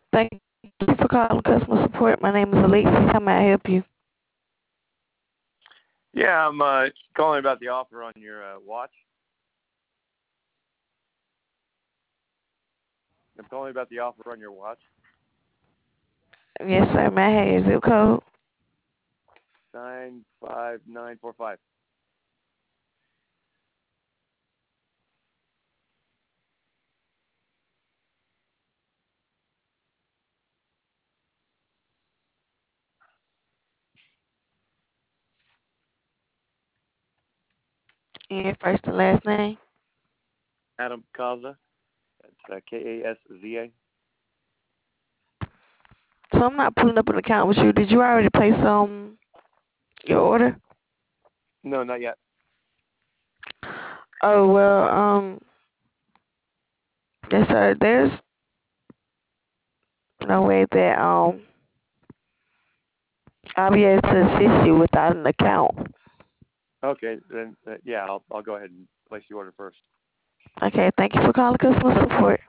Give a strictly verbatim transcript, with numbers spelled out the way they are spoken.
Thank you for calling customer support. My name is Alexis. How may I help you? Yeah, I'm uh, calling about the offer on your uh, watch. I'm calling about the offer on your watch. Yes, sir. May I have your zip code? Nine five nine four five. And your first and last name? Adam Kaza. That's uh, K A S Z A. So I'm not pulling up an account with you. Did you already place um your order? No, not yet. Oh well, um, yes, sir. There's no way that um I'll be able to assist you without an account. Okay, then uh, yeah, I'll I'll go ahead and place the order first. Okay, thank you for calling customer support.